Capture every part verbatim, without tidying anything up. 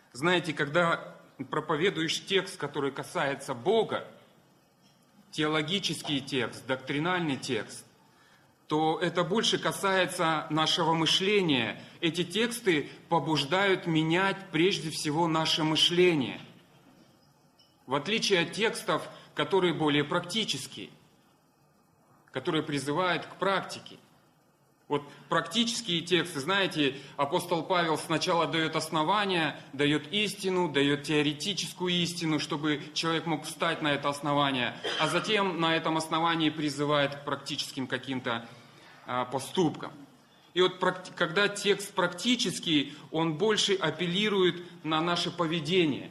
Знаете, когда проповедуешь текст, который касается Бога, теологический текст, доктринальный текст, то это больше касается нашего мышления. Эти тексты побуждают менять прежде всего наше мышление. В отличие от текстов, которые более практические, которые призывают к практике. Вот практические тексты, знаете, апостол Павел сначала дает основания, дает истину, дает теоретическую истину, чтобы человек мог встать на это основание, а затем на этом основании призывает к практическим каким-то а, поступкам. И вот когда текст практический, он больше апеллирует на наше поведение.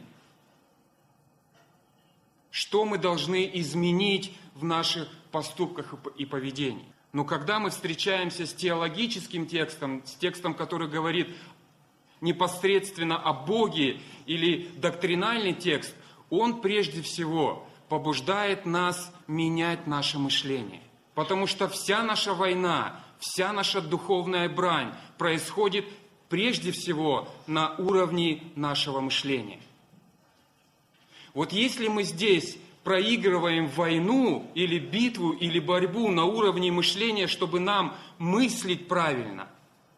Что мы должны изменить в наших поступках и поведении. Но когда мы встречаемся с теологическим текстом, с текстом, который говорит непосредственно о Боге, или доктринальный текст, он прежде всего побуждает нас менять наше мышление. Потому что вся наша война, вся наша духовная брань происходит прежде всего на уровне нашего мышления. Вот если мы здесь проигрываем войну или битву или борьбу на уровне мышления, чтобы нам мыслить правильно,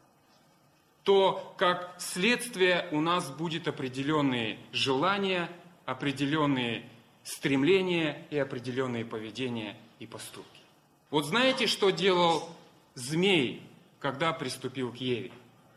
то как следствие у нас будут определенные желания, определенные стремления и определенные поведения и поступки. Вот знаете, что делал змей, когда приступил к Еве?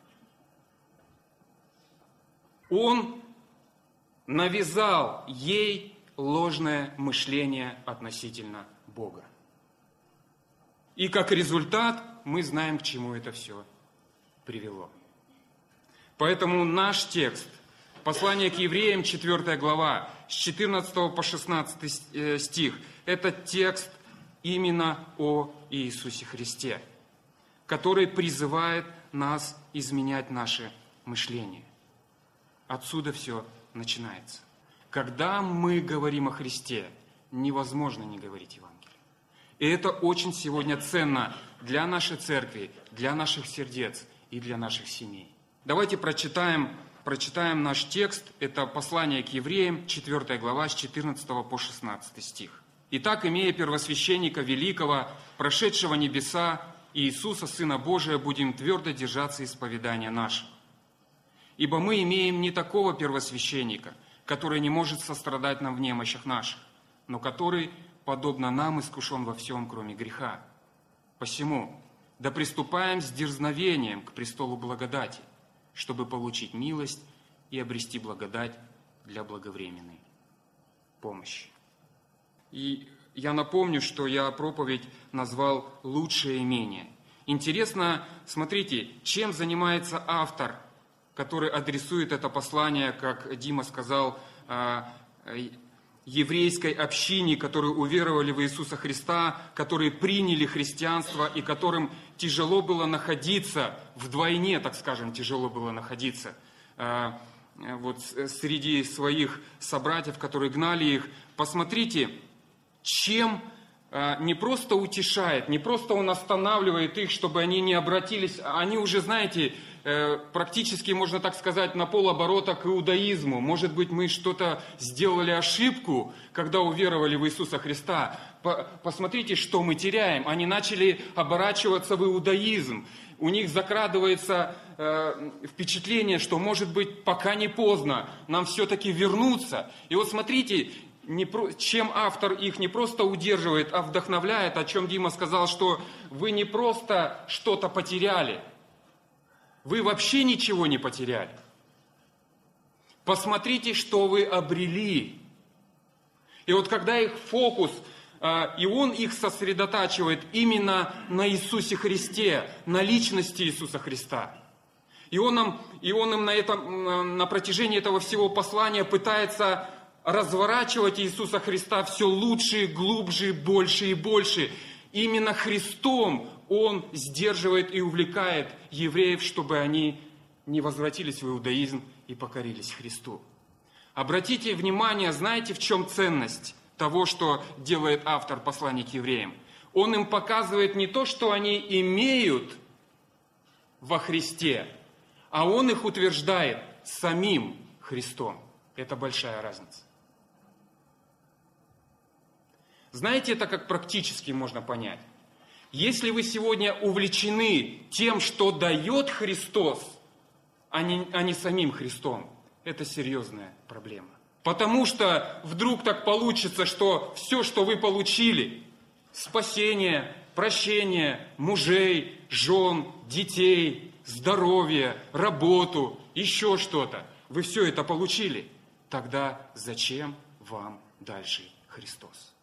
Он навязал ей ложное мышление относительно Бога. И как результат мы знаем, к чему это все привело. Поэтому наш текст, послание к евреям, четвёртая глава, с четырнадцатого по шестнадцатый стих, это текст именно о Иисусе Христе, который призывает нас изменять наше мышление. Отсюда все начинается. Когда мы говорим о Христе, невозможно не говорить Евангелие. И это очень сегодня ценно для нашей церкви, для наших сердец и для наших семей. Давайте прочитаем, прочитаем наш текст. Это послание к евреям, четвёртая глава, с четырнадцатого по шестнадцатый стих. «Итак, имея первосвященника великого, прошедшего небеса, Иисуса, Сына Божия, будем твердо держаться исповедания нашего. Ибо мы имеем не такого первосвященника, который не может сострадать нам в немощах наших, но который, подобно нам, искушен во всем, кроме греха. Посему, да приступаем с дерзновением к престолу благодати, чтобы получить милость и обрести благодать для благовременной помощи». И я напомню, что я проповедь назвал «Лучшее имение». Интересно, смотрите, чем занимается автор, который адресует это послание, как Дима сказал, еврейской общине, которые уверовали в Иисуса Христа, которые приняли христианство и которым тяжело было находиться, вдвойне, так скажем, тяжело было находиться вот среди своих собратьев, которые гнали их. Посмотрите, чем не просто утешает, не просто он останавливает их, чтобы они не обратились, они уже, знаете, практически, можно так сказать, на полоборота к иудаизму. Может быть, мы что-то сделали ошибку, когда уверовали в Иисуса Христа. Посмотрите, что мы теряем. Они начали оборачиваться в иудаизм. У них закрадывается э, впечатление, что, может быть, пока не поздно, нам все-таки вернуться. И вот смотрите, не про... чем автор их не просто удерживает, а вдохновляет, о чем Дима сказал, что вы не просто что-то потеряли, вы вообще ничего не потеряли. Посмотрите, что вы обрели. И вот когда их фокус, и он их сосредотачивает именно на Иисусе Христе, на личности Иисуса Христа. И он, нам, и он им на, этом, на протяжении этого всего послания пытается разворачивать Иисуса Христа все лучше, глубже, больше и больше. Именно Христом Он сдерживает и увлекает евреев, чтобы они не возвратились в иудаизм и покорились Христу. Обратите внимание, знаете, в чем ценность того, что делает автор послания к евреям? Он им показывает не то, что они имеют во Христе, а он их утверждает самим Христом. Христом. Это большая разница. Знаете, это как практически можно понять. Если вы сегодня увлечены тем, что дает Христос, а не, а не самим Христом, это серьезная проблема. Потому что вдруг так получится, что все, что вы получили, спасение, прощение мужей, жен, детей, здоровье, работу, еще что-то, вы все это получили, тогда зачем вам дальше Христос?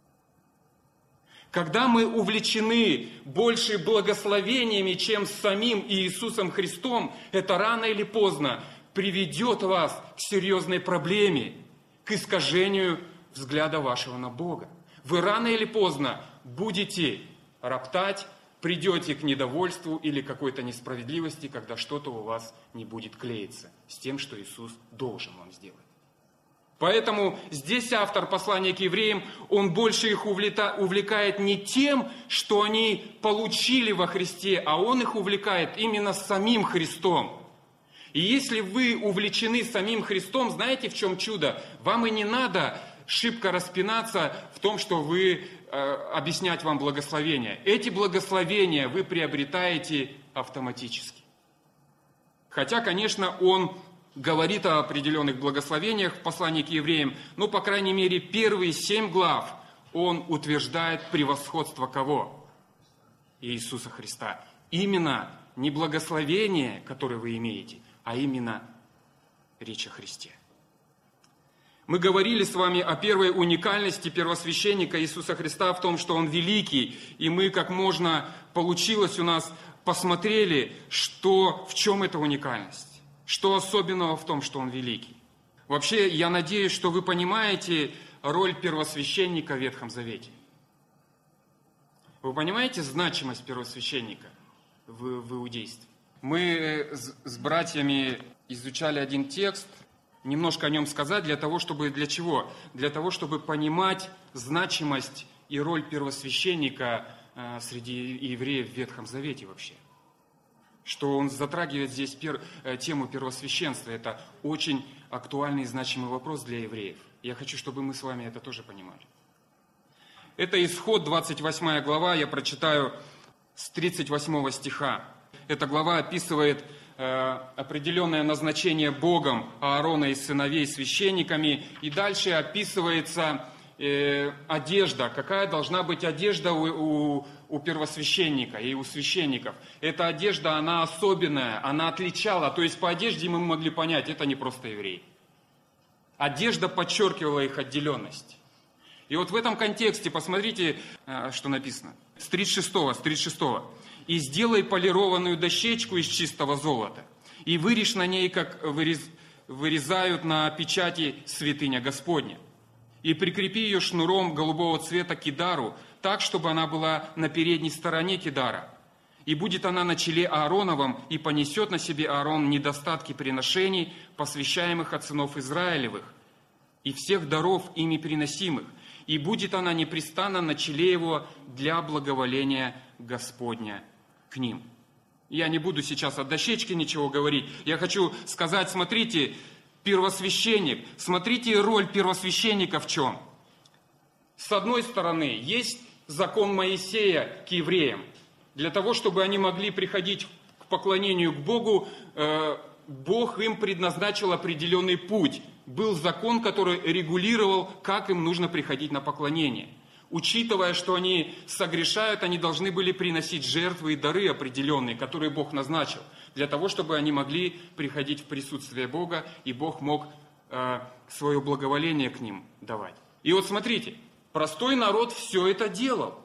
Когда мы увлечены больше благословениями, чем самим Иисусом Христом, это рано или поздно приведет вас к серьезной проблеме, к искажению взгляда вашего на Бога. Вы рано или поздно будете роптать, придете к недовольству или какой-то несправедливости, когда что-то у вас не будет клеиться с тем, что Иисус должен вам сделать. Поэтому здесь автор послания к евреям, он больше их увлекает не тем, что они получили во Христе, а он их увлекает именно самим Христом. И если вы увлечены самим Христом, знаете, в чем чудо? Вам и не надо шибко распинаться в том, что вы э, объяснять вам благословения. Эти благословения вы приобретаете автоматически. Хотя, конечно, он говорит о определенных благословениях в послании к евреям, но, по крайней мере, первые семь глав он утверждает превосходство кого? Иисуса Христа. Именно не благословение, которое вы имеете, а именно речь о Христе. Мы говорили с вами о первой уникальности первосвященника Иисуса Христа в том, что Он великий, и мы, как можно получилось у нас, посмотрели, что, в чем эта уникальность. Что особенного в том, что Он великий? Вообще, я надеюсь, что вы понимаете роль первосвященника в Ветхом Завете. Вы понимаете значимость первосвященника в, в иудействе? Мы с, с братьями изучали один текст, немножко о нем сказать, для того, чтобы... Для чего? Для того, чтобы понимать значимость и роль первосвященника э, среди евреев в Ветхом Завете вообще. Что он затрагивает здесь пер, тему первосвященства. Это очень актуальный и значимый вопрос для евреев. Я хочу, чтобы мы с вами это тоже понимали. Это Исход, двадцать восьмая глава, я прочитаю с тридцать восьмого стиха. Эта глава описывает э, определенное назначение Богом Аарона и сыновей священниками. И дальше описывается э, одежда. Какая должна быть одежда у, у у первосвященника и у священников. Эта одежда, она особенная, она отличала. То есть по одежде мы могли понять, это не просто еврей. Одежда подчеркивала их отделенность. И вот в этом контексте, посмотрите, что написано. С тридцать шестого, с тридцать шестого. «И сделай полированную дощечку из чистого золота, и вырежь на ней, как вырез... вырезают на печати святыня Господня. И прикрепи ее шнуром голубого цвета к кидару, так, чтобы она была на передней стороне кидара. И будет она на челе Аароновом, и понесет на себе Аарон недостатки приношений, посвящаемых от сынов Израилевых, и всех даров ими приносимых. И будет она непрестанно на челе его для благоволения Господня к ним». Я не буду сейчас о дощечке ничего говорить. Я хочу сказать, смотрите, первосвященник, смотрите роль первосвященника в чем. С одной стороны, есть закон Моисея к евреям. Для того, чтобы они могли приходить к поклонению к Богу, Бог им предназначил определенный путь. Был закон, который регулировал, как им нужно приходить на поклонение. Учитывая, что они согрешают, они должны были приносить жертвы и дары определенные, которые Бог назначил, для того, чтобы они могли приходить в присутствие Бога, и Бог мог э, свое благоволение к ним давать. И вот смотрите, простой народ все это делал.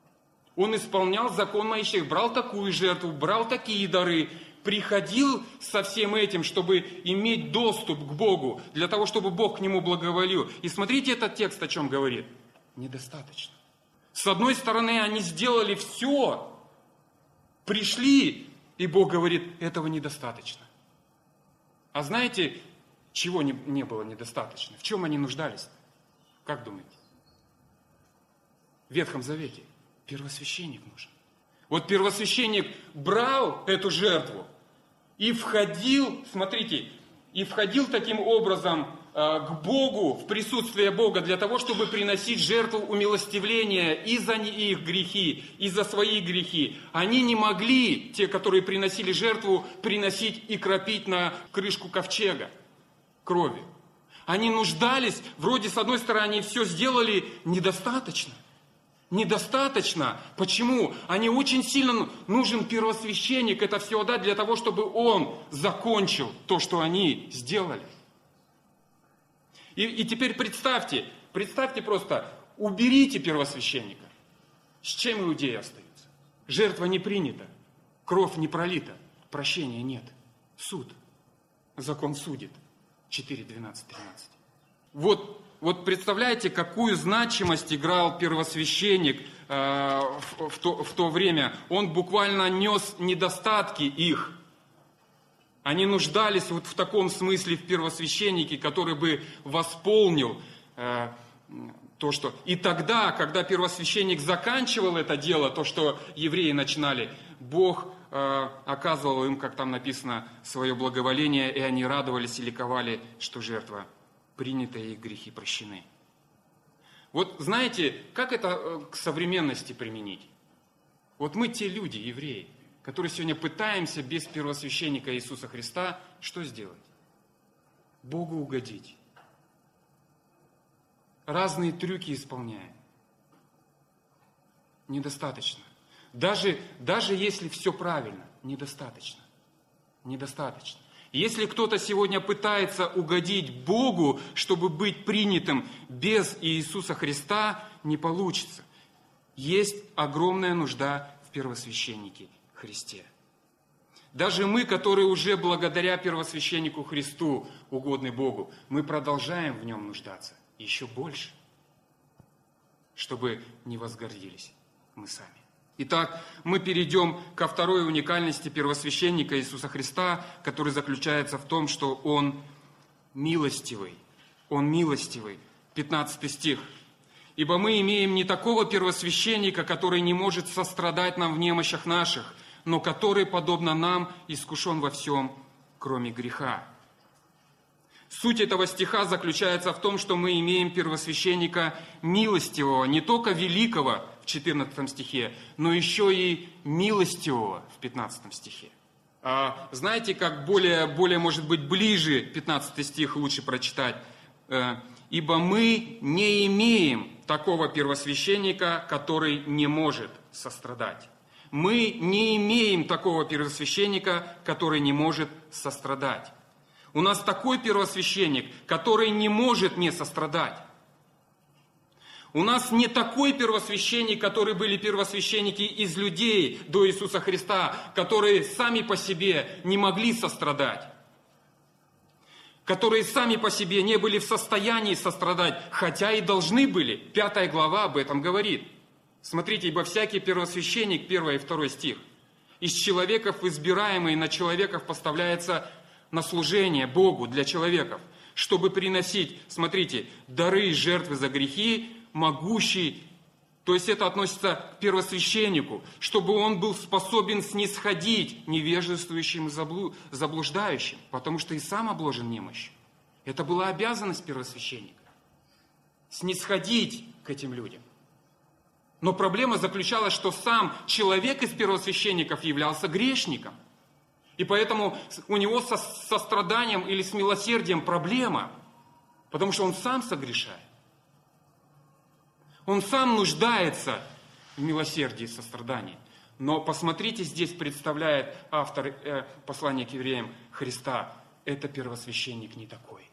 Он исполнял закон Моисеев, брал такую жертву, брал такие дары, приходил со всем этим, чтобы иметь доступ к Богу, для того, чтобы Бог к нему благоволил. И смотрите этот текст, о чем говорит. Недостаточно. С одной стороны, они сделали все, пришли, и Бог говорит, этого недостаточно. А знаете, чего не, не было недостаточно? В чем они нуждались? Как думаете? В Ветхом Завете первосвященник нужен. Вот первосвященник брал эту жертву и входил, смотрите, и входил таким образом к Богу, в присутствие Бога, для того, чтобы приносить жертву умилостивления и за их грехи, и за свои грехи. Они не могли, те, которые приносили жертву, приносить и кропить на крышку ковчега кровью. Они нуждались, вроде с одной стороны, они все сделали недостаточно. Недостаточно. Почему? Они очень сильно нужен первосвященник это все отдать для того, чтобы он закончил то, что они сделали. И, и теперь представьте, представьте просто, уберите первосвященника. С чем иудеи остаются? Жертва не принята, кровь не пролита, прощения нет. Суд. Закон судит. четыре, двенадцать, тринадцать. Вот. Вот представляете, какую значимость играл первосвященник э, в, в, то, в то время. Он буквально нес недостатки их. Они нуждались вот в таком смысле в первосвященнике, который бы восполнил э, то, что... И тогда, когда первосвященник заканчивал это дело, то, что евреи начинали, Бог э, оказывал им, как там написано, свое благоволение, и они радовались и ликовали, что жертва принято, и их грехи прощены. Вот знаете, как это к современности применить? Вот мы те люди, евреи, которые сегодня пытаемся без первосвященника Иисуса Христа что сделать? Богу угодить. Разные трюки исполняем. Недостаточно. Даже, даже если все правильно, недостаточно. Недостаточно. Если кто-то сегодня пытается угодить Богу, чтобы быть принятым без Иисуса Христа, не получится. Есть огромная нужда в первосвященнике Христе. Даже мы, которые уже благодаря первосвященнику Христу угодны Богу, мы продолжаем в нем нуждаться еще больше, чтобы не возгордились мы сами. Итак, мы перейдем ко второй уникальности первосвященника Иисуса Христа, который заключается в том, что Он милостивый. Он милостивый. пятнадцатый стих. «Ибо мы имеем не такого первосвященника, который не может сострадать нам в немощах наших, но который, подобно нам, искушен во всем, кроме греха». Суть этого стиха заключается в том, что мы имеем первосвященника милостивого, не только великого в четырнадцатом стихе, но еще и милостивого в пятнадцатом стихе. А знаете, как более, более, может быть, ближе пятнадцатый стих лучше прочитать? «Ибо мы не имеем такого первосвященника, который не может сострадать». Мы не имеем такого первосвященника, который не может сострадать. У нас такой первосвященник, который не может не сострадать. У нас не такой первосвященник, который были первосвященники из людей до Иисуса Христа, которые сами по себе не могли сострадать, которые сами по себе не были в состоянии сострадать, хотя и должны были. Пятая глава об этом говорит. Смотрите, ибо всякий первосвященник, первый и второй стих, из человеков избираемый на человеков поставляется на служение Богу для человеков, чтобы приносить, смотрите, дары и жертвы за грехи, могущий, то есть это относится к первосвященнику, чтобы он был способен снисходить невежествующим и заблуждающим, потому что и сам обложен немощью. Это была обязанность первосвященника. Снисходить к этим людям. Но проблема заключалась, что сам человек из первосвященников являлся грешником. И поэтому у него со состраданием или с милосердием проблема, потому что он сам согрешает. Он сам нуждается в милосердии и сострадании. Но посмотрите, здесь представляет автор э, послания к евреям Христа. Это первосвященник не такой.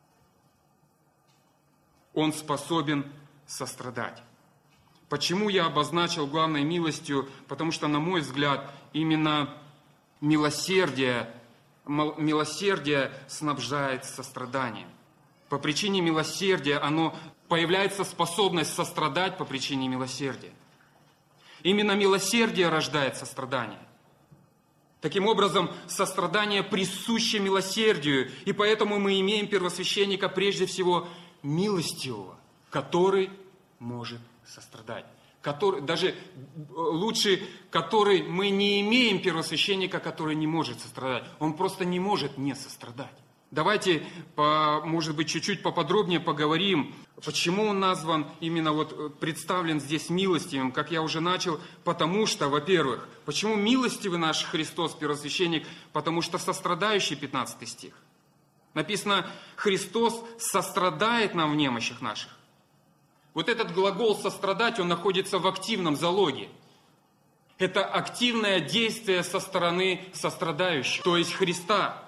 Он способен сострадать. Почему я обозначил главной милостью? Потому что, на мой взгляд, именно милосердие, милосердие снабжает состраданием. По причине милосердия оно появляется способность сострадать по причине милосердия. Именно милосердие рождает сострадание. Таким образом, сострадание присуще милосердию, и поэтому мы имеем первосвященника прежде всего милостивого, который может сострадать. Который, даже лучше, который мы не имеем первосвященника, который не может сострадать. Он просто не может не сострадать. Давайте, по, может быть, чуть-чуть поподробнее поговорим, почему он назван, именно вот представлен здесь милостивым, как я уже начал, потому что, во-первых, почему милостивый наш Христос, первосвященник, потому что сострадающий, пятнадцатый стих. Написано, Христос сострадает нам в немощах наших. Вот этот глагол «сострадать», он находится в активном залоге. Это активное действие со стороны сострадающего, то есть Христа.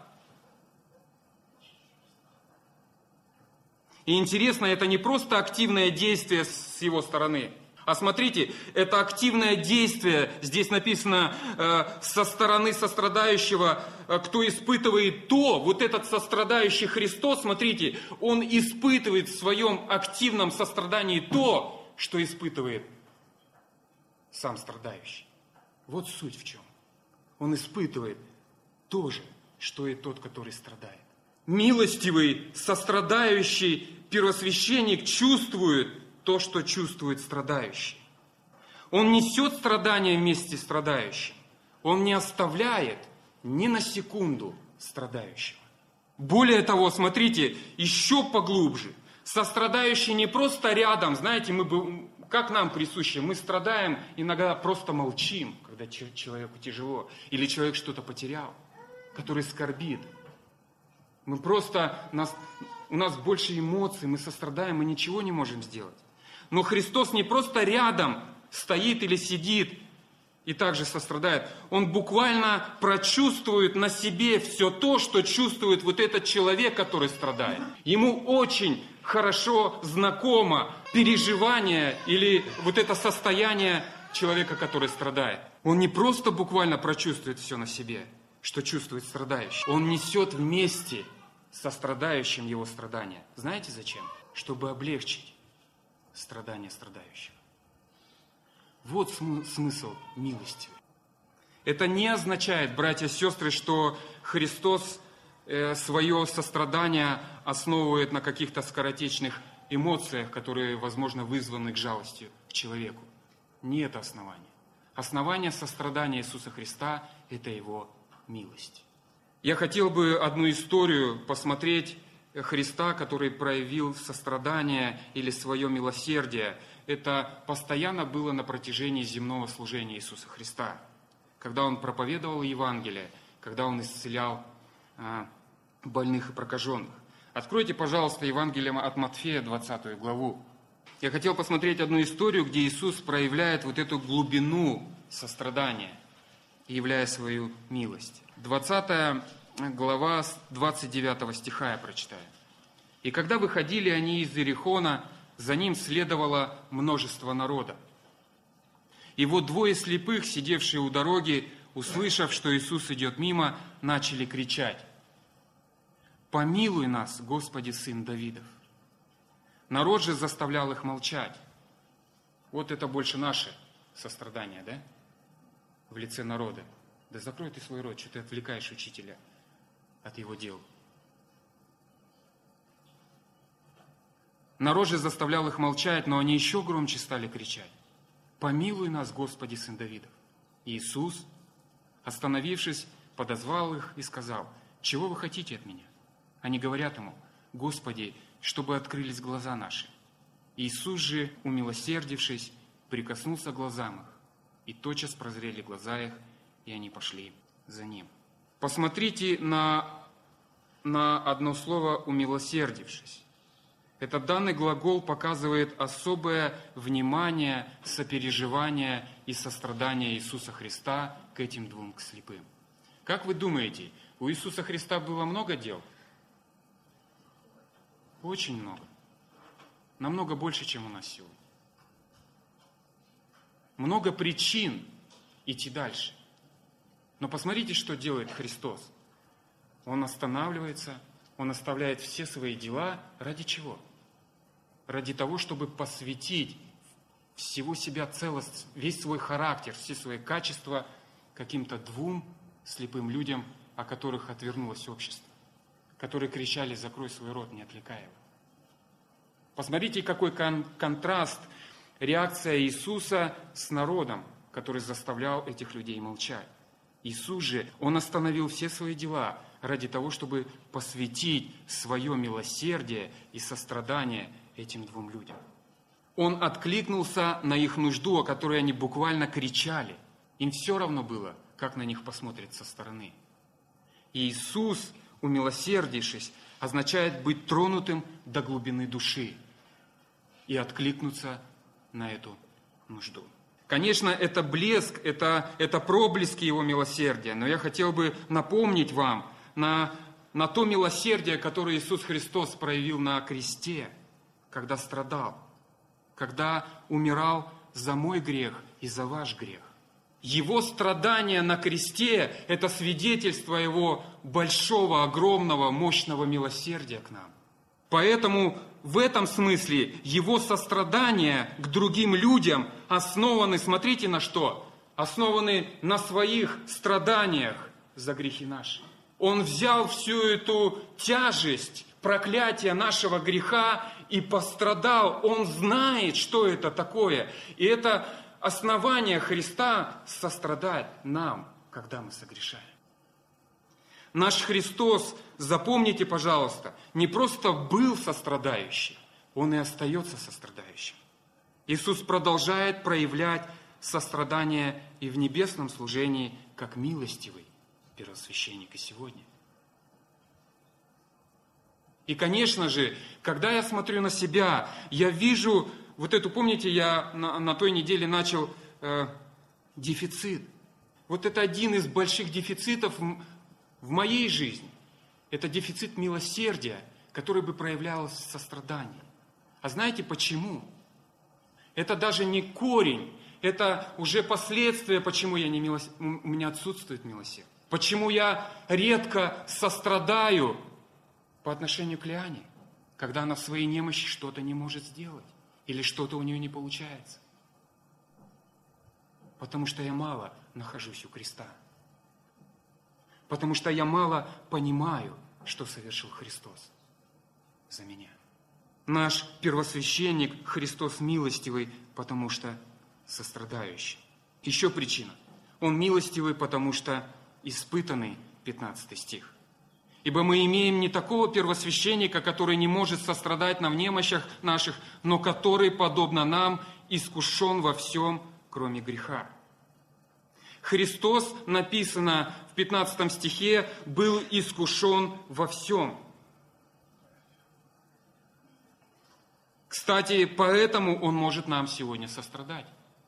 И интересно, это не просто активное действие с его стороны, а смотрите, это активное действие, здесь написано, э, со стороны сострадающего, э, кто испытывает то, вот этот сострадающий Христос, смотрите, он испытывает в своем активном сострадании то, что испытывает сам страдающий. Вот суть в чем. Он испытывает то же, что и тот, который страдает. Милостивый, сострадающий первосвященник чувствует то, что чувствует страдающий. Он несет страдания вместе с страдающим. Он не оставляет ни на секунду страдающего. Более того, смотрите, еще поглубже. Сострадающий не просто рядом, знаете, мы бы, как нам присуще, мы страдаем, иногда просто молчим, когда человеку тяжело, или человек что-то потерял, который скорбит. Мы просто, нас, у нас больше эмоций, мы сострадаем, мы ничего не можем сделать. Но Христос не просто рядом стоит или сидит и также сострадает. Он буквально прочувствует на себе все то, что чувствует вот этот человек, который страдает. Ему очень хорошо знакомо переживание или вот это состояние человека, который страдает. Он не просто буквально прочувствует все на себе, что чувствует страдающий. Он несет вместе со страдающим его страдания. Знаете зачем? Чтобы облегчить страдания страдающего. Вот см- смысл милости. Это не означает, братья и сестры, что Христос э, свое сострадание основывает на каких-то скоротечных эмоциях, которые, возможно, вызваны к жалости к человеку. Не это основание. Основание сострадания Иисуса Христа – это Его милость. Я хотел бы одну историю посмотреть Христа, который проявил сострадание или свое милосердие. Это постоянно было на протяжении земного служения Иисуса Христа. Когда Он проповедовал Евангелие, когда Он исцелял а, больных и прокаженных. Откройте, пожалуйста, Евангелие от Матфея, двадцатую главу. Я хотел посмотреть одну историю, где Иисус проявляет вот эту глубину сострадания, являя свою милость. двадцатая глава, двадцать девятого стиха я прочитаю. «И когда выходили они из Иерихона, за ним следовало множество народа. И вот двое слепых, сидевшие у дороги, услышав, что Иисус идет мимо, начали кричать: „Помилуй нас, Господи, Сын Давидов!“ Народ же заставлял их молчать». Вот это больше наше сострадание, да? В лице народа. Да закрой ты свой рот, что ты отвлекаешь учителя от его дел. Народ же заставлял их молчать, но они еще громче стали кричать: „Помилуй нас, Господи, Сын Давидов!“ Иисус, остановившись, подозвал их и сказал: „Чего вы хотите от меня?“ Они говорят ему: „Господи, чтобы открылись глаза наши“. Иисус же, умилосердившись, прикоснулся к глазам их, и тотчас прозрели глаза их, и они пошли за ним. Посмотрите на, на одно слово «умилосердившись». Этот данный глагол показывает особое внимание, сопереживание и сострадание Иисуса Христа к этим двум слепым. Как вы думаете, у Иисуса Христа было много дел? Очень много. Намного больше, чем у нас сегодня. Много причин идти дальше. Но посмотрите, что делает Христос. Он останавливается, Он оставляет все свои дела. Ради чего? Ради того, чтобы посвятить всего себя целость, весь свой характер, все свои качества каким-то двум слепым людям, о которых отвернулось общество, которые кричали: «Закрой свой рот, не отвлекай его». Посмотрите, какой кон- контраст, реакция Иисуса с народом, который заставлял этих людей молчать. Иисус же, Он остановил все свои дела ради того, чтобы посвятить свое милосердие и сострадание этим двум людям. Он откликнулся на их нужду, о которой они буквально кричали. Им все равно было, как на них посмотрят со стороны. И Иисус, умилосердившись, означает быть тронутым до глубины души и откликнуться на эту нужду. Конечно, это блеск, это, это проблески Его милосердия, но я хотел бы напомнить вам на, на то милосердие, которое Иисус Христос проявил на кресте, когда страдал, когда умирал за мой грех и за ваш грех. Его страдания на кресте – это свидетельство Его большого, огромного, мощного милосердия к нам. Поэтому в этом смысле Его сострадания к другим людям основаны, смотрите на что, основаны на своих страданиях за грехи наши. Он взял всю эту тяжесть, проклятие нашего греха и пострадал. Он знает, что это такое. И это основание Христа сострадать нам, когда мы согрешаем. Наш Христос, запомните, пожалуйста, не просто был сострадающим, Он и остается сострадающим. Иисус продолжает проявлять сострадание и в небесном служении, как милостивый первосвященник и сегодня. И, конечно же, когда я смотрю на себя, я вижу, вот эту, помните, я на, на той неделе начал э, дефицит. Вот это один из больших дефицитов в, в моей жизни. Это дефицит милосердия, который бы проявлялся в сострадании. А знаете почему? Это даже не корень, это уже последствия, почему я не милос... у меня отсутствует милосердие. Почему я редко сострадаю по отношению к Лиане, когда она в своей немощи что-то не может сделать или что-то у нее не получается. Потому что я мало нахожусь у креста. Потому что я мало понимаю, что совершил Христос за меня. Наш первосвященник Христос милостивый, потому что сострадающий. Еще причина. Он милостивый, потому что испытанный, пятнадцатый стих. Ибо мы имеем не такого первосвященника, который не может сострадать нам в немощах наших, но который, подобно нам, искушен во всем, кроме греха. Христос, написано в пятнадцатом стихе, был искушен во всем. Кстати, поэтому Он может нам сегодня сострадать.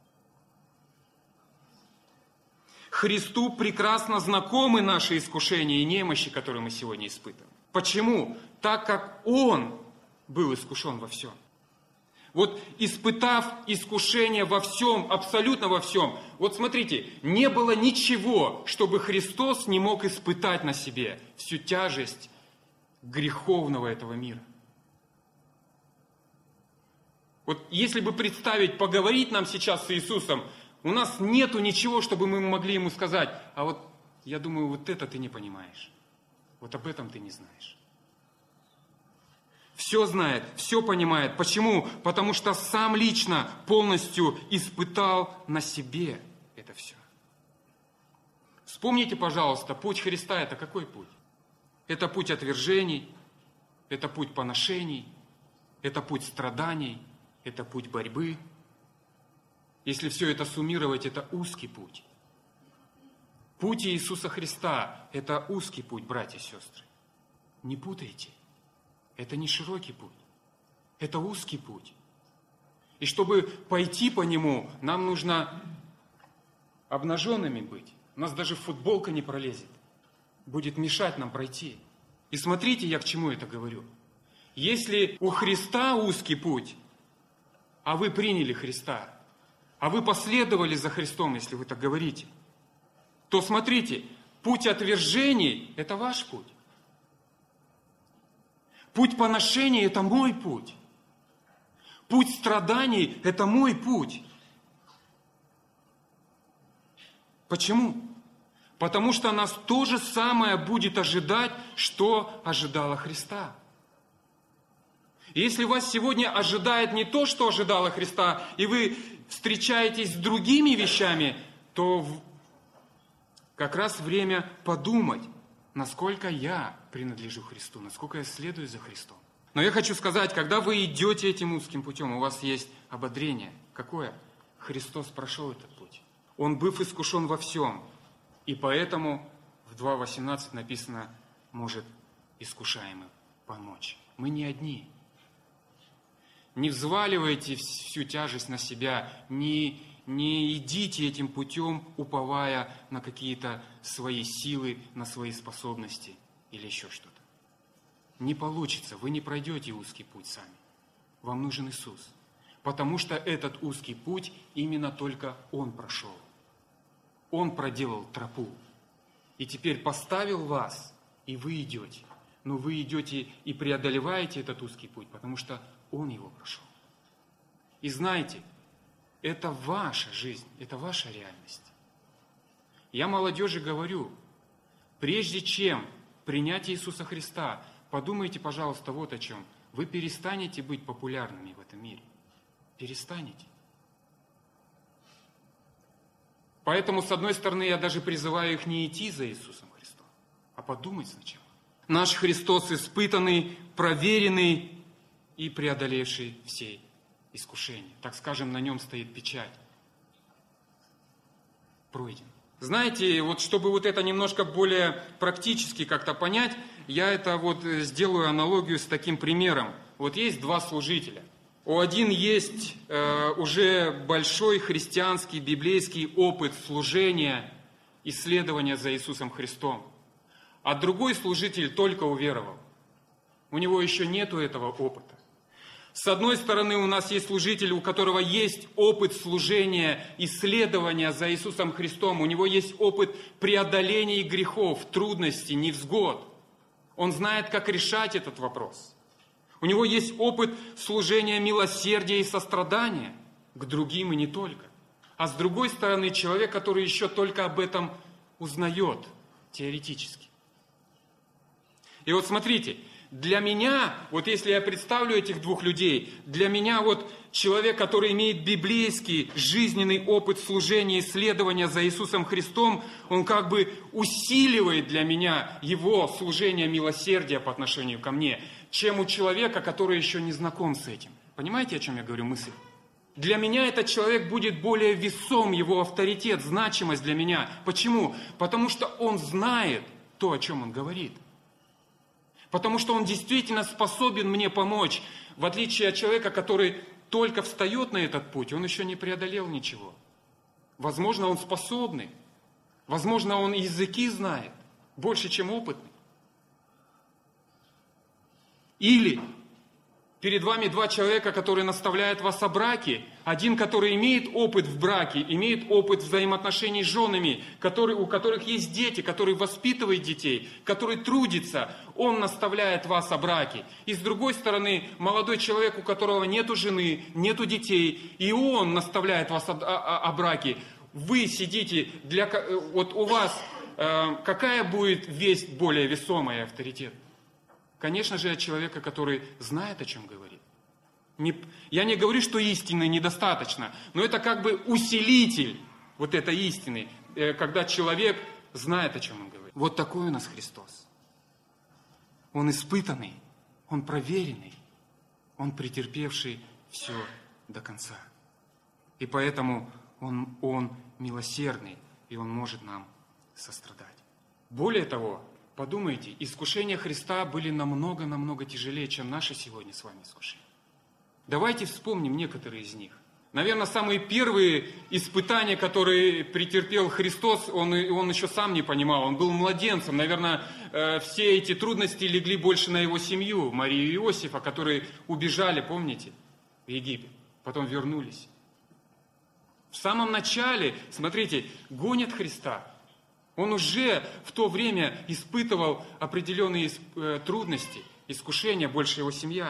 Христу прекрасно знакомы наши искушения и немощи, которые мы сегодня испытываем. Почему? Так как Он был искушен во всем. Вот испытав искушение во всем, абсолютно во всем, вот смотрите, не было ничего, чтобы Христос не мог испытать на себе всю тяжесть греховного этого мира. Вот если бы представить, поговорить нам сейчас с Иисусом, у нас нету ничего, чтобы мы могли Ему сказать, а вот я думаю, вот это ты не понимаешь, вот об этом ты не знаешь. Все знает, все понимает. Почему? Потому что сам лично полностью испытал на себе это все. Вспомните, пожалуйста, путь Христа – это какой путь? Это путь отвержений, это путь поношений, это путь страданий, это путь борьбы. Если все это суммировать, это узкий путь. Путь Иисуса Христа – это узкий путь, братья и сестры. Не путайте. Это не широкий путь. Это узкий путь. И чтобы пойти по нему, нам нужно обнаженными быть. У нас даже футболка не пролезет. Будет мешать нам пройти. И смотрите, я к чему это говорю. Если у Христа узкий путь, а вы приняли Христа, а вы последовали за Христом, если вы так говорите, то смотрите, путь отвержений – это ваш путь. Путь поношения – это мой путь. Путь страданий – это мой путь. Почему? Потому что нас то же самое будет ожидать, что ожидало Христа. И если вас сегодня ожидает не то, что ожидало Христа, и вы встречаетесь с другими вещами, то как раз время подумать, насколько я принадлежу Христу, насколько я следую за Христом. Но я хочу сказать, когда вы идете этим узким путем, у вас есть ободрение. Какое? Христос прошел этот путь. Он, быв искушен во всем, и поэтому в два восемнадцать написано, может искушаемым помочь. Мы не одни. Не взваливайте всю тяжесть на себя, не, не идите этим путем, уповая на какие-то свои силы, на свои способности или еще что-то. Не получится, вы не пройдете узкий путь сами. Вам нужен Иисус. Потому что этот узкий путь именно только Он прошел. Он проделал тропу. И теперь поставил вас, и вы идете. Но вы идете и преодолеваете этот узкий путь, потому что Он его прошел. И знайте, это ваша жизнь, это ваша реальность. Я молодежи говорю, прежде чем принять Иисуса Христа, подумайте, пожалуйста, вот о чем. Вы перестанете быть популярными в этом мире. Перестанете. Поэтому, с одной стороны, я даже призываю их не идти за Иисусом Христом, а подумать сначала. Наш Христос испытанный, проверенный и преодолевший все искушения. Так скажем, на нем стоит печать. Пройден. Знаете, вот чтобы вот это немножко более практически как-то понять, я это вот сделаю аналогию с таким примером. Вот есть два служителя. У один есть э, уже большой христианский, библейский опыт служения, исследования за Иисусом Христом. А другой служитель только уверовал. У него еще нету этого опыта. С одной стороны, у нас есть служитель, у которого есть опыт служения, исследования за Иисусом Христом. У него есть опыт преодоления грехов, трудностей, невзгод. Он знает, как решать этот вопрос. У него есть опыт служения милосердия и сострадания к другим и не только. А с другой стороны, человек, который еще только об этом узнает теоретически. И вот смотрите, для меня, вот если я представлю этих двух людей, для меня вот человек, который имеет библейский жизненный опыт служения и исследования за Иисусом Христом, он как бы усиливает для меня его служение милосердия по отношению ко мне, чем у человека, который еще не знаком с этим. Понимаете, о чем я говорю, мысль? Для меня этот человек будет более весом, его авторитет, значимость для меня. Почему? Потому что он знает то, о чем он говорит. Потому что он действительно способен мне помочь, в отличие от человека, который только встает на этот путь, он еще не преодолел ничего. Возможно, он способный, возможно, он языки знает, больше, чем опытный. Или перед вами два человека, которые наставляют вас о браке. Один, который имеет опыт в браке, имеет опыт взаимоотношений с женами, который, у которых есть дети, который воспитывает детей, который трудится, он наставляет вас о браке. И с другой стороны, молодой человек, у которого нету жены, нету детей, и он наставляет вас о, о, о браке. Вы сидите, для, вот у вас э, какая будет весть более весомая и авторитетная? Конечно же, от человека, который знает, о чем говорит. Не, я не говорю, что истины недостаточно, но это как бы усилитель вот этой истины, э, когда человек знает, о чем он говорит. Вот такой у нас Христос. Он испытанный, он проверенный, он претерпевший все до конца. И поэтому он, он милосердный, и он может нам сострадать. Более того, подумайте, искушения Христа были намного-намного тяжелее, чем наши сегодня с вами искушения. Давайте вспомним некоторые из них. Наверное, самые первые испытания, которые претерпел Христос, он, он еще сам не понимал, он был младенцем. Наверное, все эти трудности легли больше на его семью, Марию и Иосифа, которые убежали, помните, в Египет, потом вернулись. В самом начале, смотрите, гонят Христа. Он уже в то время испытывал определенные трудности, искушения, больше его семья.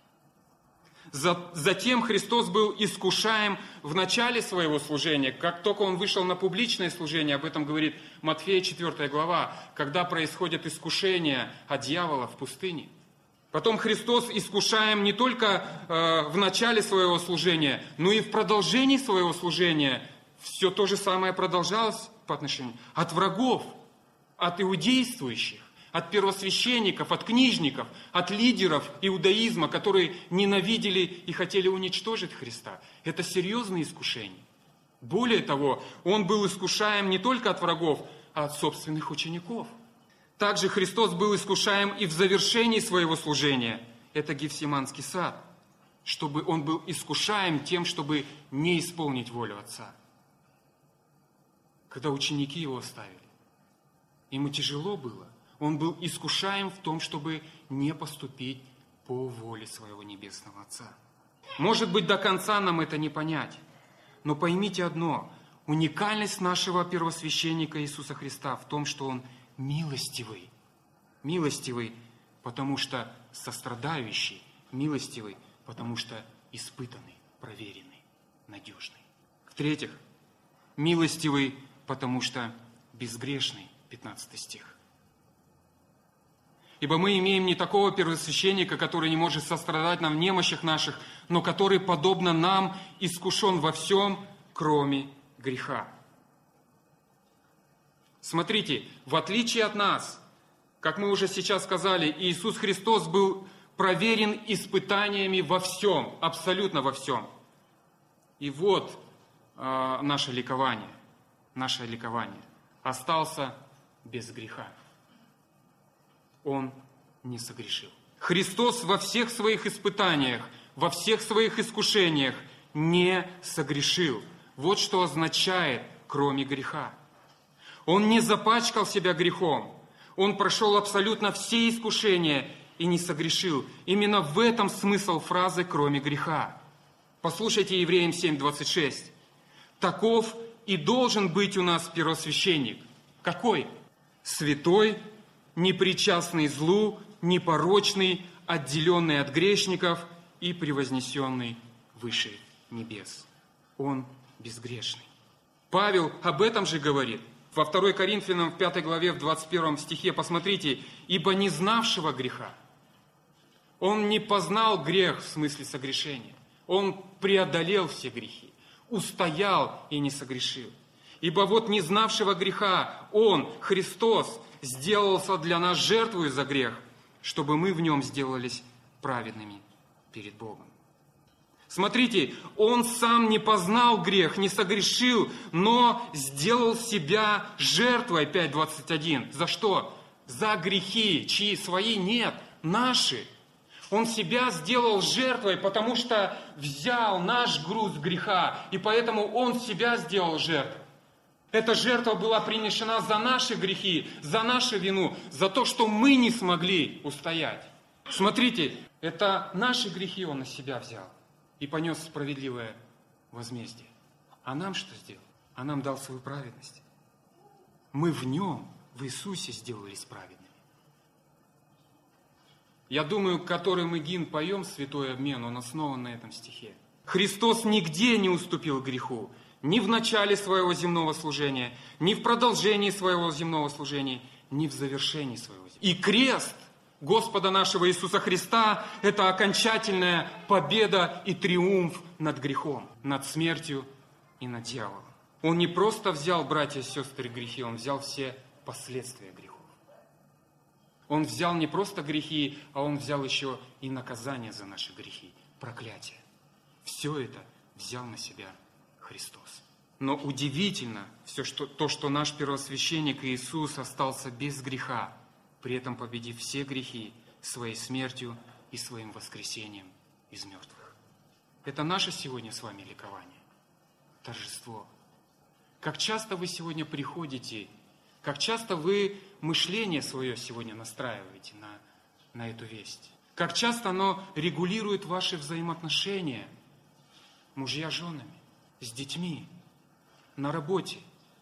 Затем Христос был искушаем в начале своего служения. Как только он вышел на публичное служение, об этом говорит Матфея четвёртая глава, когда происходят искушения от дьявола в пустыне. Потом Христос искушаем не только э, в начале своего служения, но и в продолжении своего служения. Все то же самое продолжалось по отношению от врагов, от иудействующих. от первосвященников, от книжников, от лидеров иудаизма, которые ненавидели и хотели уничтожить Христа. Это серьезные искушения. Более того, он был искушаем не только от врагов, а от собственных учеников. Также Христос был искушаем и в завершении своего служения. Это Гефсиманский сад, чтобы он был искушаем тем, чтобы не исполнить волю Отца. Когда ученики его оставили, ему тяжело было. Он был искушаем в том, чтобы не поступить по воле своего Небесного Отца. Может быть, до конца нам это не понять. Но поймите одно. Уникальность нашего первосвященника Иисуса Христа в том, что Он милостивый. Милостивый, потому что сострадающий. Милостивый, потому что испытанный, проверенный, надежный. В-третьих, милостивый, потому что безгрешный. пятнадцатый стих. Ибо мы имеем не такого первосвященника, который не может сострадать нам в немощах наших, но который, подобно нам, искушен во всем, кроме греха. Смотрите, в отличие от нас, как мы уже сейчас сказали, Иисус Христос был проверен испытаниями во всем, абсолютно во всем. И вот э, наше ликование, наше ликование. Остался без греха. Он не согрешил. Христос во всех своих испытаниях, во всех своих искушениях не согрешил. Вот что означает «кроме греха». Он не запачкал себя грехом. Он прошел абсолютно все искушения и не согрешил. Именно в этом смысл фразы «кроме греха». Послушайте Евреям семь двадцать шесть. «Таков и должен быть у нас первосвященник». Какой? Святой, непричастный злу, непорочный, отделенный от грешников и превознесенный выше небес. Он безгрешный. Павел об этом же говорит. Во второй Коринфянам, в пятой главе, в двадцать первом стихе, посмотрите, «Ибо не знавшего греха». Он не познал грех в смысле согрешения. Он преодолел все грехи, устоял и не согрешил. Ибо вот не знавшего греха Он, Христос, сделался для нас жертвою за грех, чтобы мы в Нем сделались праведными перед Богом. Смотрите, Он сам не познал грех, не согрешил, но сделал себя жертвой, пять двадцать один. За что? За грехи, чьи свои нет, наши. Он себя сделал жертвой, потому что взял наш груз греха, и поэтому Он себя сделал жертвой. Эта жертва была принесена за наши грехи, за нашу вину, за то, что мы не смогли устоять. Смотрите, это наши грехи Он на себя взял и понес справедливое возмездие. А нам что сделал? А нам дал свою праведность. Мы в Нем, в Иисусе, сделались праведными. Я думаю, который мы гимн поем, «Святой обмен», он основан на этом стихе. Христос нигде не уступил греху, ни в начале своего земного служения, ни в продолжении своего земного служения, ни в завершении своего земного. И крест Господа нашего Иисуса Христа – это окончательная победа и триумф над грехом, над смертью и над дьяволом. Он не просто взял, братья и сестры, грехи, Он взял все последствия грехов. Он взял не просто грехи, а Он взял еще и наказание за наши грехи, проклятие. Все это взял на себя Христос. Но удивительно все, что, то, что наш первосвященник Иисус остался без греха, при этом победив все грехи своей смертью и своим воскресением из мертвых. Это наше сегодня с вами ликование, торжество. Как часто вы сегодня приходите, как часто вы мышление свое сегодня настраиваете на, на эту весть. Как часто оно регулирует ваши взаимоотношения мужья с женами, с детьми, на работе.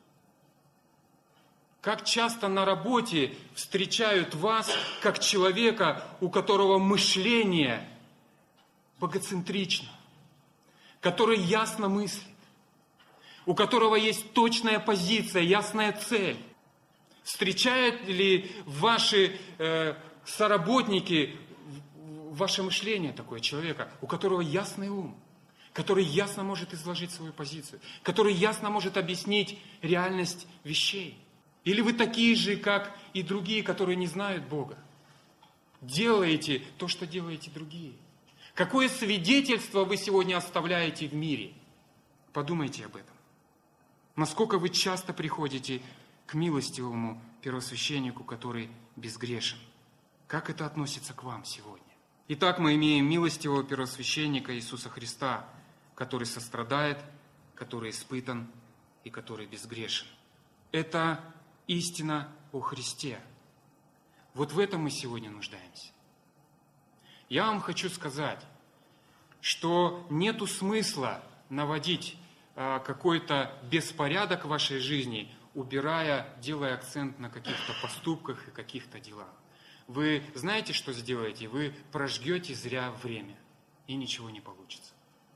Как часто на работе встречают вас как человека, у которого мышление богоцентрично, который ясно мыслит, у которого есть точная позиция, ясная цель. Встречают ли ваши э, соработники ваше мышление такое человека, у которого ясный ум, который ясно может изложить свою позицию, который ясно может объяснить реальность вещей? Или вы такие же, как и другие, которые не знают Бога? Делаете то, что делаете другие. Какое свидетельство вы сегодня оставляете в мире? Подумайте об этом. Насколько вы часто приходите к милостивому первосвященнику, который безгрешен? Как это относится к вам сегодня? Итак, мы имеем милостивого первосвященника Иисуса Христа, который сострадает, который испытан и который безгрешен. Это истина о Христе. Вот в этом мы сегодня нуждаемся. Я вам хочу сказать, что нету смысла наводить а, какой-то беспорядок в вашей жизни, убирая, делая акцент на каких-то поступках и каких-то делах. Вы знаете, что сделаете? Вы прожгете зря время, и ничего не получится.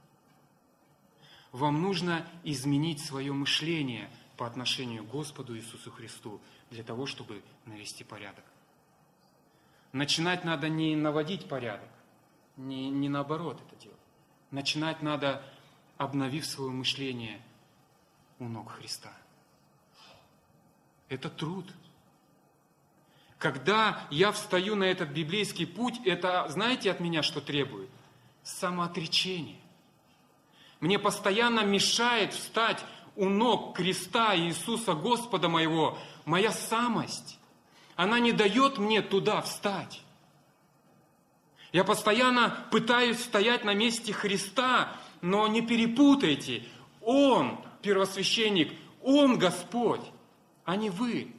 Вам нужно изменить свое мышление по отношению к Господу Иисусу Христу для того, чтобы навести порядок. Начинать надо не наводить порядок, не, не наоборот это делать. Начинать надо, обновив свое мышление у ног Христа. Это труд. Когда я встаю на этот библейский путь, это, знаете, от меня что требует? Самоотречение. Мне постоянно мешает встать у ног креста Иисуса Господа моего моя самость. Она не дает мне туда встать. Я постоянно пытаюсь стоять на месте Христа, но не перепутайте. Он первосвященник, Он Господь, а не вы.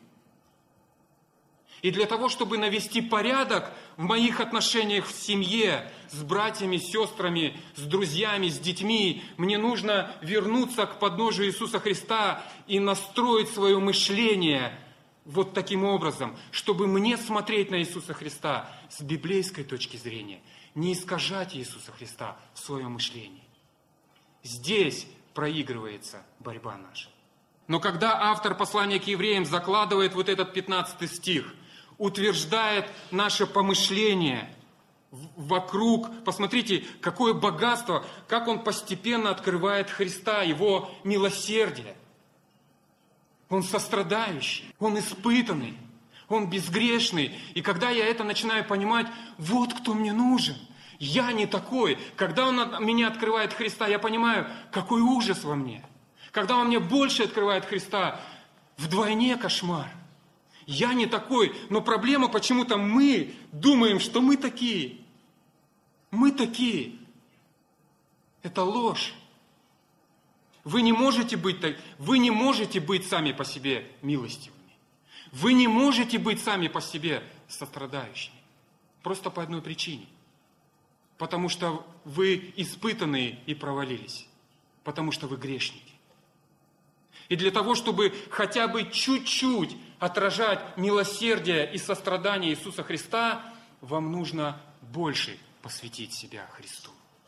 И для того, чтобы навести порядок в моих отношениях в семье, с братьями, сестрами, с друзьями, с детьми, мне нужно вернуться к подножию Иисуса Христа и настроить свое мышление вот таким образом, чтобы мне смотреть на Иисуса Христа с библейской точки зрения, не искажать Иисуса Христа в своем мышлении. Здесь проигрывается борьба наша. Но когда автор послания к евреям закладывает вот этот пятнадцатый стих, утверждает наше помышление вокруг, посмотрите, какое богатство, как он постепенно открывает Христа, Его милосердие. Он сострадающий, Он испытанный, Он безгрешный. И когда я это начинаю понимать, вот кто мне нужен. Я не такой. Когда Он меня открывает Христа, я понимаю, какой ужас во мне. Когда Он мне больше открывает Христа, вдвойне кошмар. Я не такой, но проблема почему-то мы думаем, что мы такие. Мы такие. Это ложь. Вы не можете быть так, вы не можете быть сами по себе милостивыми. Вы не можете быть сами по себе сострадающими. Просто по одной причине. Потому что вы испытанные и провалились. Потому что вы грешники. И для того, чтобы хотя бы чуть-чуть отражать милосердие и сострадание Иисуса Христа, вам нужно больше посвятить себя Христу.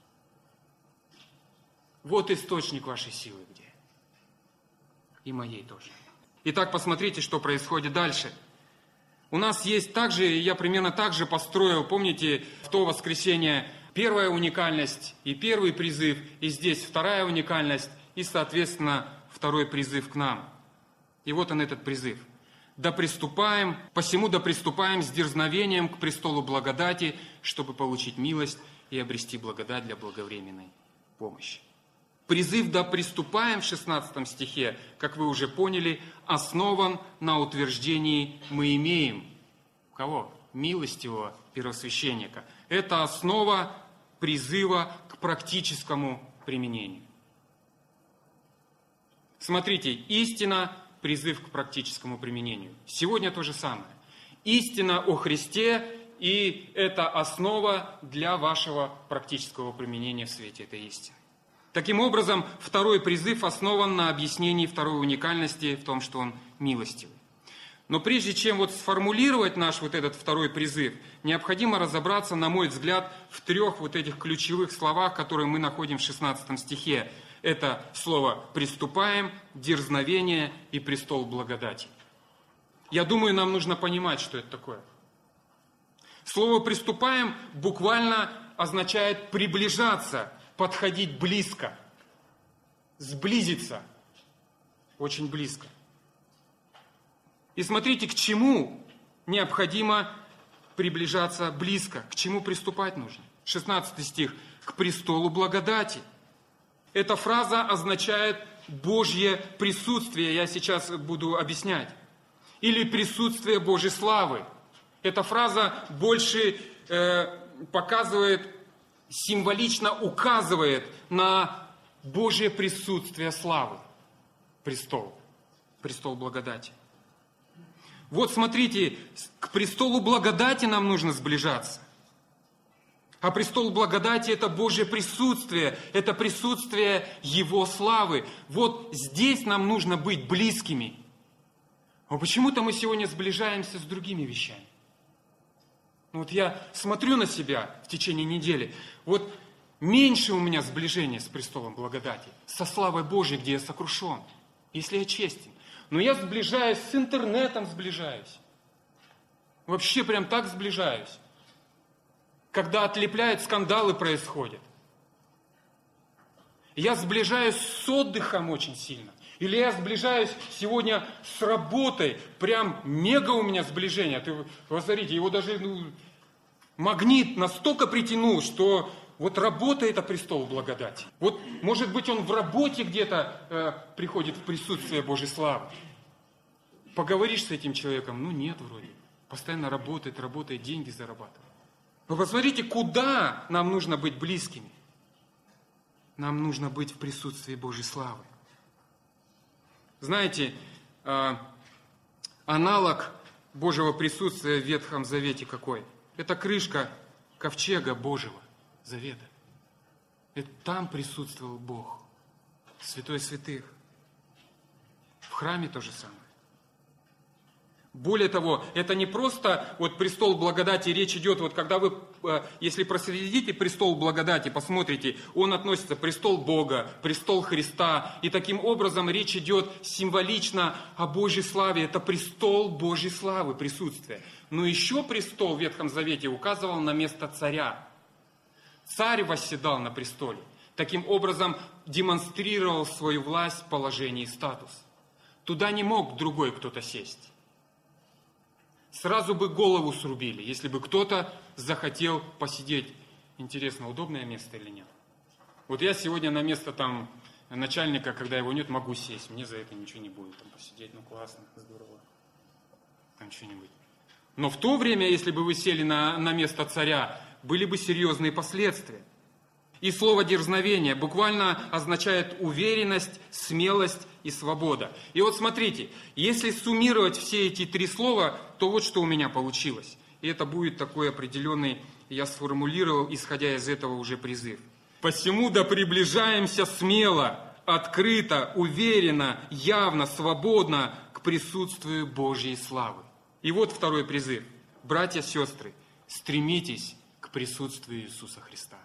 Вот источник вашей силы где. И моей тоже. Итак, посмотрите, что происходит дальше. У нас есть также, я примерно так же построил, помните, в то воскресенье первая уникальность и первый призыв, и здесь вторая уникальность, и, соответственно, второй призыв к нам. И вот он, этот призыв. «Да приступаем, посему да приступаем с дерзновением к престолу благодати, чтобы получить милость и обрести благодать для благовременной помощи». Призыв «да приступаем» в шестнадцатом стихе, как вы уже поняли, основан на утверждении «мы имеем». Кого? Милостивого первосвященника. Это основа призыва к практическому применению. Смотрите, истина, призыв к практическому применению. Сегодня то же самое. Истина о Христе, и это основа для вашего практического применения в свете этой истины. Таким образом, второй призыв основан на объяснении второй уникальности в том, что он милостивый. Но прежде чем вот сформулировать наш вот этот второй призыв, необходимо разобраться, на мой взгляд, в трех вот этих ключевых словах, которые мы находим в шестнадцатом стихе. Это слово «приступаем», «дерзновение» и «престол благодати». Я думаю, нам нужно понимать, что это такое. Слово «приступаем» буквально означает приближаться, подходить близко, сблизиться, очень близко. И смотрите, к чему необходимо приближаться близко, к чему приступать нужно. шестнадцатый стих. К престолу благодати. Эта фраза означает Божье присутствие, я сейчас буду объяснять. Или присутствие Божьей славы. Эта фраза больше э, показывает, символично указывает на Божье присутствие славы. Престол. Престол благодати. Вот смотрите, к престолу благодати нам нужно сближаться. А престол благодати – это Божье присутствие, это присутствие Его славы. Вот здесь нам нужно быть близкими. А почему-то мы сегодня сближаемся с другими вещами. Ну вот я смотрю на себя в течение недели, вот меньше у меня сближения с престолом благодати, со славой Божьей, где я сокрушен, если я честен. Но я сближаюсь с интернетом, сближаюсь. Вообще прям так сближаюсь. Когда отлепляют, скандалы происходят. Я сближаюсь с отдыхом очень сильно. Или я сближаюсь сегодня с работой. Прям мега у меня сближение. Ты посмотрите, его даже ну, магнит настолько притянул, что вот работа – это престол благодати. Вот, может быть, он в работе где-то э, приходит в присутствие Божьей славы. Поговоришь с этим человеком, ну нет вроде. Постоянно работает, работает, деньги зарабатывает. Но посмотрите, куда нам нужно быть близкими. Нам нужно быть в присутствии Божьей славы. Знаете, аналог Божьего присутствия в Ветхом Завете какой? Это крышка ковчега Божьего Завета. И там присутствовал Бог, Святой Святых. В храме то же самое. Более того, это не просто вот престол благодати, речь идет, вот когда вы, если проследите престол благодати, посмотрите, он относится престол Бога, престол Христа, и таким образом речь идет символично о Божьей славе, это престол Божьей славы, присутствие. Но еще престол в Ветхом Завете указывал на место царя. Царь восседал на престоле, таким образом демонстрировал свою власть, положение и статус. Туда не мог другой кто-то сесть. Сразу бы голову срубили, если бы кто-то захотел посидеть. Интересно, удобное место или нет? Вот я сегодня на место там начальника, когда его нет, могу сесть. Мне за это ничего не будет. Там посидеть, ну классно, здорово. Там что-нибудь. Но в то время, если бы вы сели на, на место царя, были бы серьезные последствия. И слово «дерзновение» буквально означает уверенность, смелость и свобода. И вот смотрите, если суммировать все эти три слова, то вот что у меня получилось. И это будет такой определенный, я сформулировал, исходя из этого уже призыв. «Посему да приближаемся смело, открыто, уверенно, явно, свободно к присутствию Божьей славы». И вот второй призыв. Братья, сестры, стремитесь к присутствию Иисуса Христа.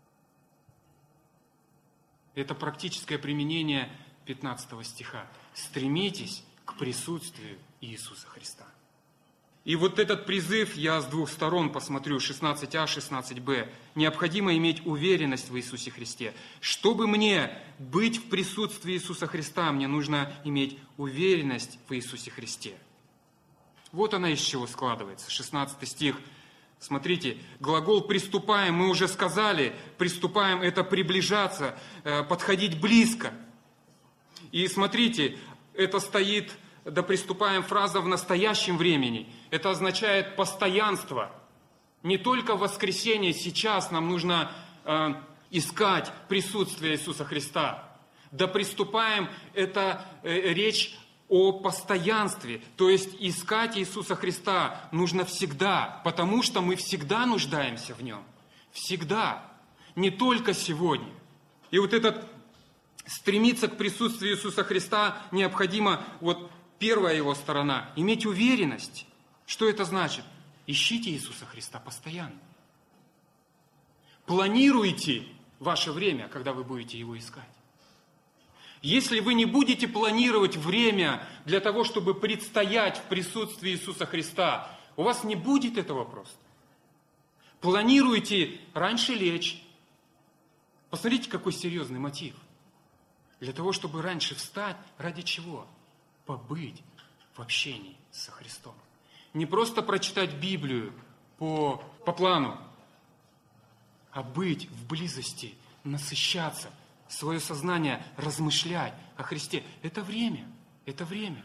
Это практическое применение пятнадцатого стиха. Стремитесь к присутствию Иисуса Христа. И вот этот призыв я с двух сторон посмотрю, шестнадцать а, шестнадцать бэ. Необходимо иметь уверенность в Иисусе Христе. Чтобы мне быть в присутствии Иисуса Христа, мне нужно иметь уверенность в Иисусе Христе. Вот она из чего складывается. шестнадцатый стих. Смотрите, глагол «приступаем» мы уже сказали. Приступаем – это приближаться, подходить близко. И смотрите, это стоит, да приступаем, фраза в настоящем времени. Это означает постоянство. Не только в воскресенье, сейчас нам нужно э, искать присутствие Иисуса Христа. Да приступаем – это э, речь о постоянстве, то есть искать Иисуса Христа нужно всегда, потому что мы всегда нуждаемся в Нем. Всегда. Не только сегодня. И вот этот стремиться к присутствию Иисуса Христа необходимо, вот первая его сторона, иметь уверенность. Что это значит? Ищите Иисуса Христа постоянно. Планируйте ваше время, когда вы будете Его искать. Если вы не будете планировать время для того, чтобы предстоять в присутствии Иисуса Христа, у вас не будет этого просто. Планируйте раньше лечь. Посмотрите, какой серьезный мотив. Для того, чтобы раньше встать, ради чего? Побыть в общении со Христом. Не просто прочитать Библию по, по плану, а быть в близости, насыщаться, свое сознание размышлять о Христе. Это время, это время.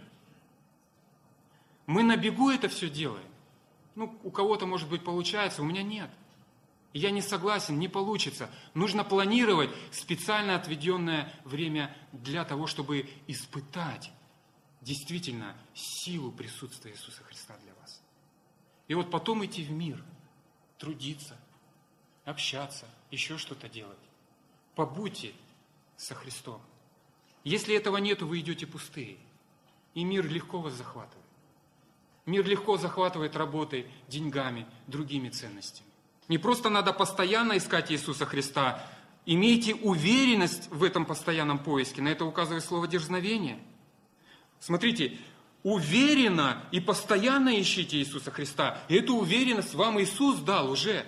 Мы на бегу это все делаем. Ну, у кого-то, может быть, получается, у меня нет. Я не согласен, не получится. Нужно планировать специально отведенное время для того, чтобы испытать действительно силу присутствия Иисуса Христа для вас. И вот потом идти в мир, трудиться, общаться, еще что-то делать. Побудьте со Христом. Если этого нету, вы идете пустые. И мир легко вас захватывает. Мир легко захватывает работой, деньгами, другими ценностями. Не просто надо постоянно искать Иисуса Христа. Имейте уверенность в этом постоянном поиске. На это указывает слово «дерзновение». Смотрите, уверенно и постоянно ищите Иисуса Христа. И эту уверенность вам Иисус дал уже.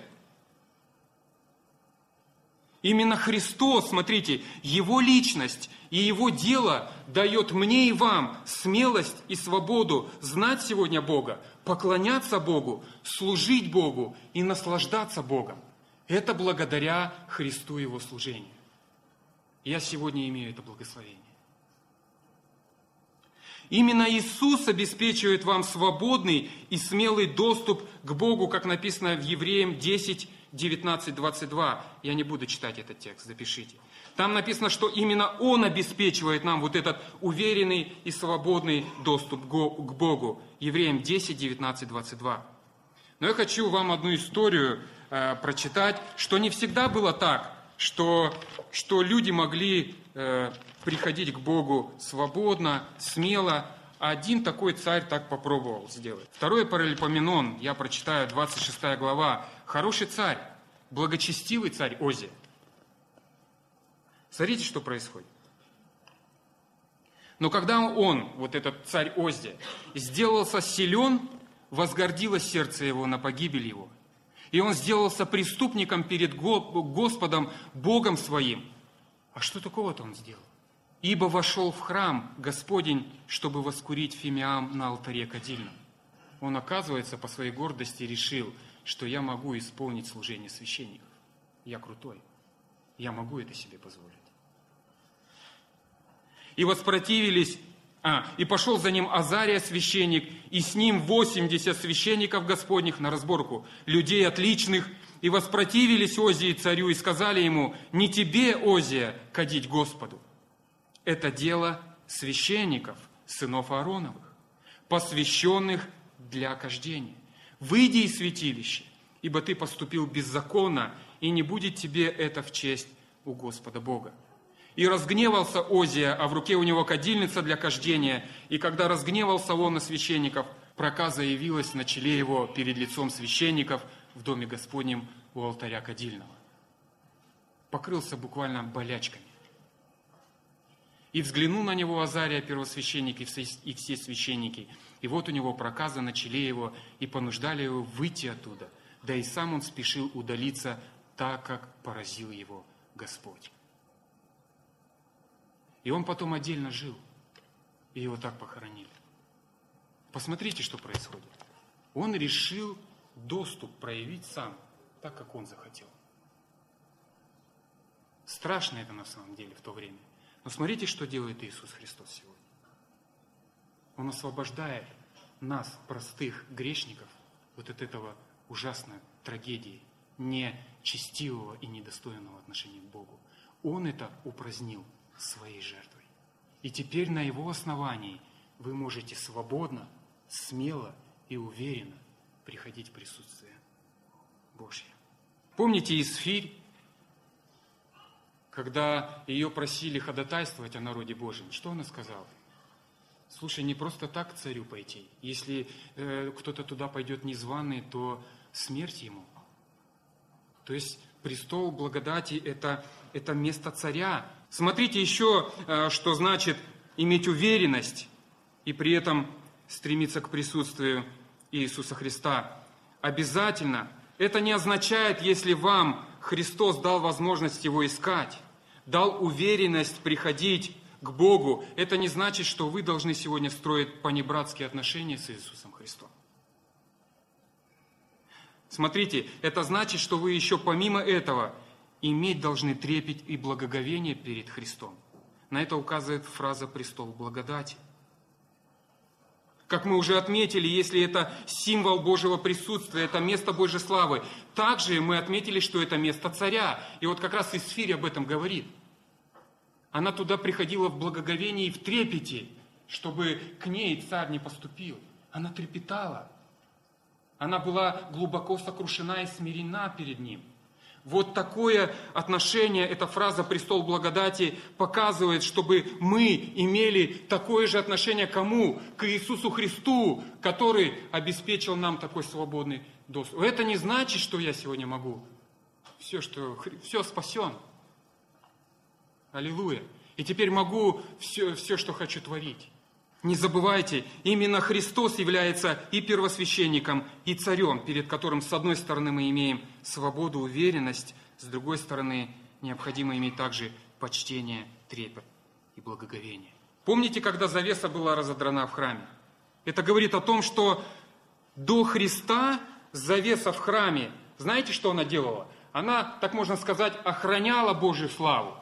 Именно Христос, смотрите, Его личность и Его дело дает мне и вам смелость и свободу знать сегодня Бога, поклоняться Богу, служить Богу и наслаждаться Богом. Это благодаря Христу и Его служению. Я сегодня имею это благословение. Именно Иисус обеспечивает вам свободный и смелый доступ к Богу, как написано в Евреям десять, девятнадцать, двадцать два. Я не буду читать этот текст, запишите. Там написано, что именно Он обеспечивает нам вот этот уверенный и свободный доступ к Богу. Евреям десять, девятнадцать, двадцать два. Но я хочу вам одну историю э, прочитать, что не всегда было так, что, что люди могли э, приходить к Богу свободно, смело. А один такой царь так попробовал сделать. Второе Паралипоменон, я прочитаю, двадцать шестая глава. Хороший царь, благочестивый царь Озия. Смотрите, что происходит. Но когда он, вот этот царь Озия, сделался силен, возгордилось сердце его на погибель его. И он сделался преступником перед Господом, Богом своим. А что такого-то он сделал? Ибо вошел в храм Господень, чтобы воскурить фимиам на алтаре кадильном. Он, оказывается, по своей гордости решил, что я могу исполнить служение священников. Я крутой. Я могу это себе позволить. И воспротивились, а, и пошел за ним Азария священник, и с ним восемьдесят священников Господних на разборку, людей отличных, и воспротивились Озии царю, и сказали ему: не тебе, Озия, кадить Господу. Это дело священников, сынов Аароновых, посвященных для кождения. Выйди из святилища, ибо ты поступил беззаконно, и не будет тебе это в честь у Господа Бога. И разгневался Озия, а в руке у него кадильница для кождения, и когда разгневался он на священников, проказа явилась на челе его перед лицом священников в доме Господнем у алтаря кадильного. Покрылся буквально болячками. И взглянул на него Азария, первосвященник, и все, и все священники. И вот у него проказа на челе его, и понуждали его выйти оттуда. Да и сам он спешил удалиться, так как поразил его Господь. И он потом отдельно жил, и его так похоронили. Посмотрите, что происходит. Он решил доступ проявить сам, так как он захотел. Страшно это на самом деле в то время. Но смотрите, что делает Иисус Христос сегодня. Он освобождает нас, простых грешников, вот от этого ужасной трагедии, нечестивого и недостойного отношения к Богу. Он это упразднил своей жертвой. И теперь на его основании вы можете свободно, смело и уверенно приходить в присутствие Божье. Помните Исфирь, когда ее просили ходатайствовать о народе Божьем, что она сказала? Слушай, не просто так к царю пойти. Если э, кто-то туда пойдет незваный, то смерть ему. То есть престол благодати – это, это место царя. Смотрите еще, э, что значит иметь уверенность и при этом стремиться к присутствию Иисуса Христа. Обязательно. Это не означает, если вам Христос дал возможность Его искать, дал уверенность приходить к Богу, это не значит, что вы должны сегодня строить понебратские отношения с Иисусом Христом. Смотрите, это значит, что вы еще помимо этого иметь должны трепет и благоговение перед Христом. На это указывает фраза «престол благодати». Как мы уже отметили, если это символ Божьего присутствия, это место Божьей славы, также мы отметили, что это место царя. И вот как раз Исфирь об этом говорит. Она туда приходила в благоговении и в трепете, чтобы к ней царь не поступил. Она трепетала. Она была глубоко сокрушена и смирена перед ним. Вот такое отношение, эта фраза «престол благодати» показывает, чтобы мы имели такое же отношение к кому? К Иисусу Христу, который обеспечил нам такой свободный доступ. Это не значит, что я сегодня могу. Все, что, все спасен. Аллилуйя. И теперь могу все, все, что хочу творить. Не забывайте, именно Христос является и первосвященником, и царем, перед которым, с одной стороны, мы имеем свободу, уверенность, с другой стороны, необходимо иметь также почтение, трепет и благоговение. Помните, когда завеса была разодрана в храме? Это говорит о том, что до Христа завеса в храме, знаете, что она делала? Она, так можно сказать, охраняла Божью славу.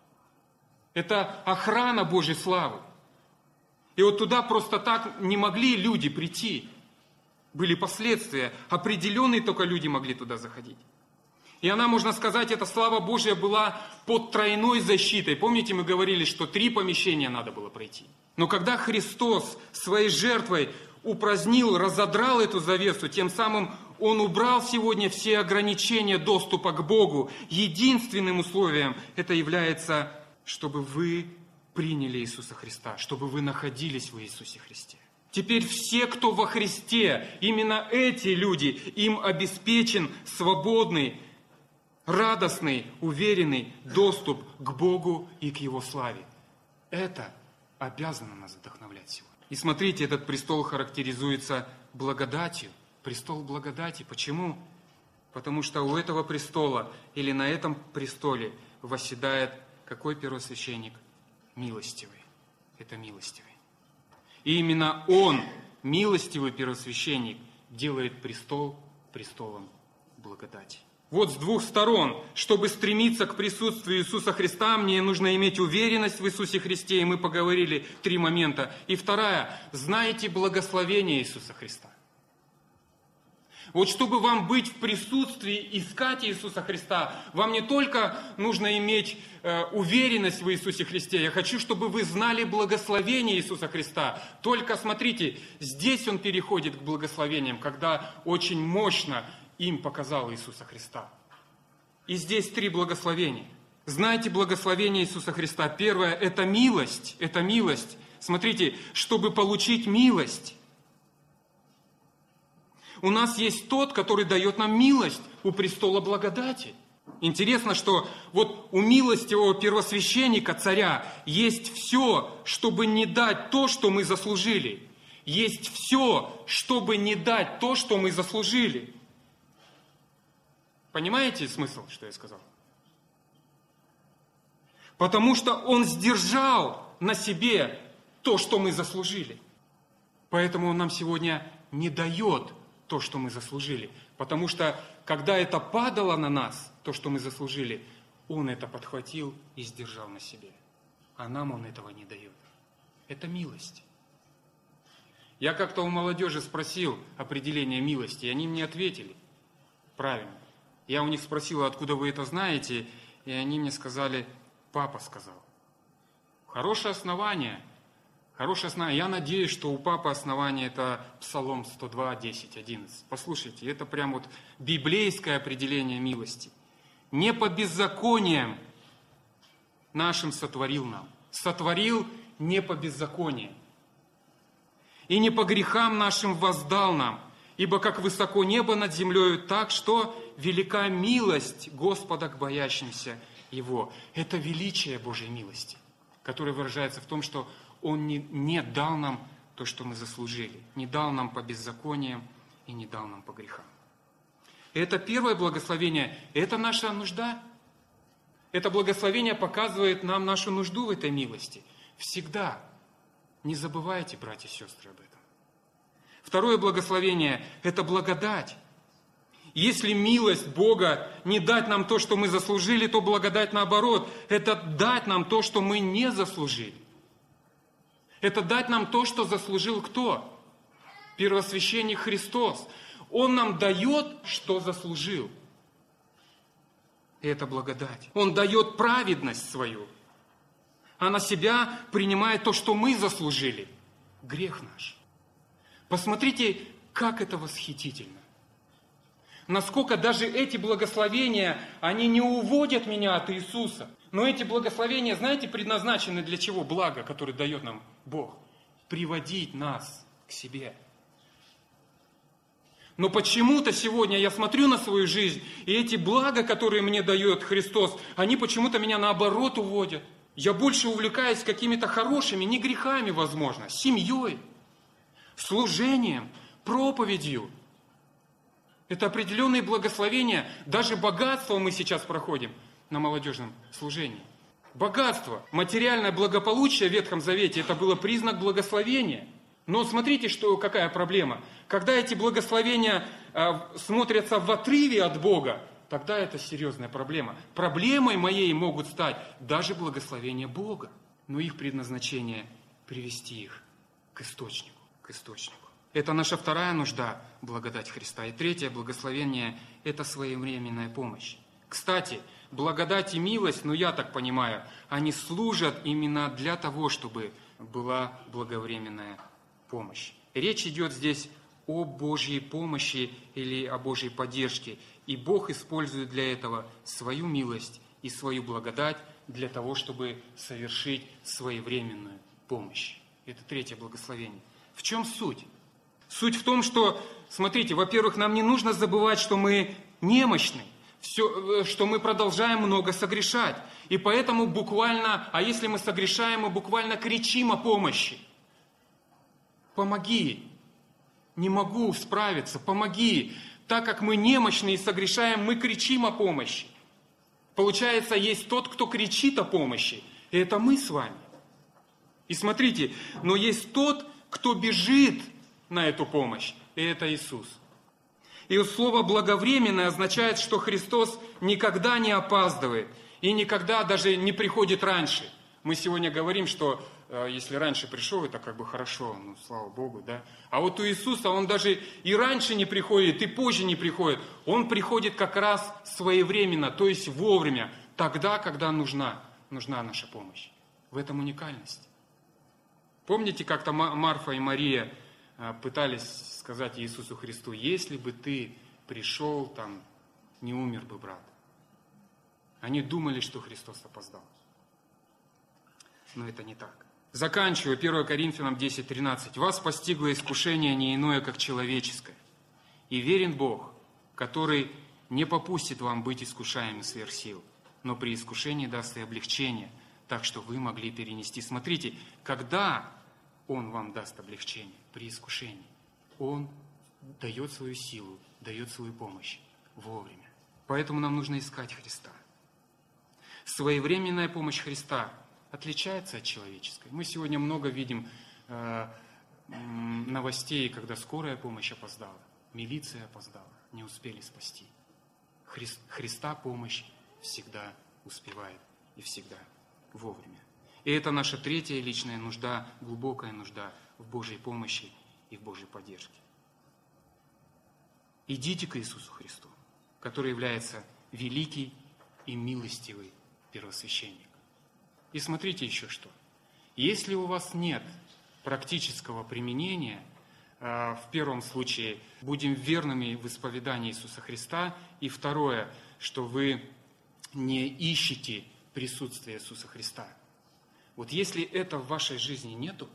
Это охрана Божьей славы. И вот туда просто так не могли люди прийти. Были последствия. Определенные только люди могли туда заходить. И она, можно сказать, эта слава Божья была под тройной защитой. Помните, мы говорили, что три помещения надо было пройти. Но когда Христос своей жертвой упразднил, разодрал эту завесу, тем самым Он убрал сегодня все ограничения доступа к Богу. Единственным условием это является, чтобы вы приняли Иисуса Христа, чтобы вы находились в Иисусе Христе. Теперь все, кто во Христе, именно эти люди, им обеспечен свободный, радостный, уверенный доступ к Богу и к Его славе. Это обязано нас вдохновлять сегодня. И смотрите, этот престол характеризуется благодатью. Престол благодати. Почему? Потому что у этого престола или на этом престоле восседает какой первосвященник? Милостивый. Это милостивый. И именно Он, милостивый первосвященник, делает престол престолом благодати. Вот с двух сторон, чтобы стремиться к присутствию Иисуса Христа, мне нужно иметь уверенность в Иисусе Христе, и мы поговорили три момента. И вторая, знаете благословение Иисуса Христа. Вот чтобы вам быть в присутствии, искать Иисуса Христа, вам не только нужно иметь э, уверенность в Иисусе Христе, я хочу, чтобы вы знали благословение Иисуса Христа. Только смотрите, здесь Он переходит к благословениям, когда очень мощно им показал Иисуса Христа. И здесь три благословения. Знаете благословение Иисуса Христа? Первое – это милость. Это милость. Смотрите, чтобы получить милость. У нас есть тот, который дает нам милость у престола благодати. Интересно, что вот у милостивого первосвященника, царя, есть все, чтобы не дать то, что мы заслужили. Есть все, чтобы не дать то, что мы заслужили. Понимаете смысл, что я сказал? Потому что Он сдержал на себе то, что мы заслужили. Поэтому Он нам сегодня не дает то, что мы заслужили. Потому что, когда это падало на нас, то, что мы заслужили, Он это подхватил и сдержал на себе. А нам Он этого не дает. Это милость. Я как-то у молодежи спросил определение милости, и они мне ответили правильно. Я у них спросил, откуда вы это знаете, и они мне сказали, папа сказал. Хорошее основание. Хорошее основание. Я надеюсь, что у папы основание это Псалом сто два, десять, одиннадцать. Послушайте, это прям вот библейское определение милости. Не по беззакониям нашим сотворил нам. Сотворил не по беззакониям. И не по грехам нашим воздал нам. Ибо как высоко небо над землею, так что велика милость Господа к боящимся Его. Это величие Божьей милости, которое выражается в том, что Он не, не дал нам то, что мы заслужили. Не дал нам по беззакониям и не дал нам по грехам. И это первое благословение, это наша нужда. Это благословение показывает нам нашу нужду в этой милости. Всегда. Не забывайте, братья и сестры, об этом. Второе благословение – это благодать. Если милость Бога не дать нам то, что мы заслужили, то благодать наоборот. Это дать нам то, что мы не заслужили. Это дать нам то, что заслужил кто? Первосвященник Христос. Он нам дает, что заслужил. И это благодать. Он дает праведность свою. А на себя принимает то, что мы заслужили. Грех наш. Посмотрите, как это восхитительно. Насколько даже эти благословения, они не уводят меня от Иисуса. Но эти благословения, знаете, предназначены для чего? Благо, которое дает нам Бог. Приводить нас к себе. Но почему-то сегодня я смотрю на свою жизнь, и эти блага, которые мне дает Христос, они почему-то меня наоборот уводят. Я больше увлекаюсь какими-то хорошими, не грехами, возможно, семьей, служением, проповедью. Это определенные благословения. Даже богатство мы сейчас проходим на молодежном служении. Богатство, материальное благополучие в Ветхом Завете, это было признак благословения. Но смотрите, что, какая проблема. Когда эти благословения э, смотрятся в отрыве от Бога, тогда это серьезная проблема. Проблемой моей могут стать даже благословения Бога. Но их предназначение – привести их к источнику, к источнику. Это наша вторая нужда – благодать Христа. И третье благословение – это своевременная помощь. Кстати, благодать и милость, ну я так понимаю, они служат именно для того, чтобы была благовременная помощь. Речь идет здесь о Божьей помощи или о Божьей поддержке. И Бог использует для этого свою милость и свою благодать для того, чтобы совершить своевременную помощь. Это третье благословение. В чем суть? Суть в том, что, смотрите, во-первых, нам не нужно забывать, что мы немощны, все, что мы продолжаем много согрешать. И поэтому буквально, а если мы согрешаем, мы буквально кричим о помощи. Помоги, не могу справиться, помоги. Так как мы немощны и согрешаем, мы кричим о помощи. Получается, есть тот, кто кричит о помощи, и это мы с вами. И смотрите, но есть тот, кто бежит на эту помощь, и это Иисус. И слово «благовременное» означает, что Христос никогда не опаздывает и никогда даже не приходит раньше. Мы сегодня говорим, что э, если раньше пришел, это как бы хорошо, ну, слава Богу, да. А вот у Иисуса Он даже и раньше не приходит, и позже не приходит. Он приходит как раз своевременно, то есть вовремя, тогда, когда нужна, нужна наша помощь. В этом уникальность. Помните, как-то Марфа и Мария пытались сказать Иисусу Христу: если бы ты пришел, там, не умер бы брат. Они думали, что Христос опоздал. Но это не так. Заканчиваю первое Коринфянам десять тринадцать. «Вас постигло искушение не иное, как человеческое. И верен Бог, который не попустит вам быть искушаемым сверх сил, но при искушении даст и облегчение, так что вы могли перенести». Смотрите, когда Он вам даст облегчение? При искушении. Он дает свою силу, дает свою помощь вовремя. Поэтому нам нужно искать Христа. Своевременная помощь Христа отличается от человеческой. Мы сегодня много видим э, новостей, когда скорая помощь опоздала, милиция опоздала, не успели спасти. Хри- Христа помощь всегда успевает и всегда вовремя. И это наша третья личная нужда, глубокая нужда в Божьей помощи и в Божьей поддержке. Идите к Иисусу Христу, который является великий и милостивый первосвященник. И смотрите еще что. Если у вас нет практического применения, в первом случае будем верными в исповедании Иисуса Христа, и второе, что вы не ищете присутствия Иисуса Христа. Вот если это в вашей жизни нету,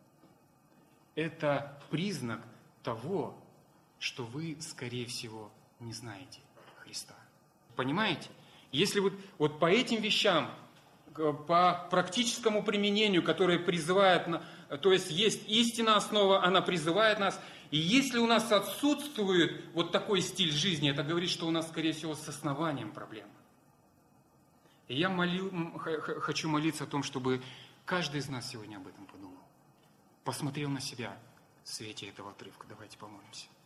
это признак того, что вы, скорее всего, не знаете Христа. Понимаете? Если вот, вот по этим вещам, по практическому применению, которое призывает, то есть есть истинная основа, она призывает нас, и если у нас отсутствует вот такой стиль жизни, это говорит, что у нас, скорее всего, с основанием проблема. И я молю, хочу молиться о том, чтобы каждый из нас сегодня об этом подумал. Посмотрел на себя в свете этого отрывка. Давайте помолимся.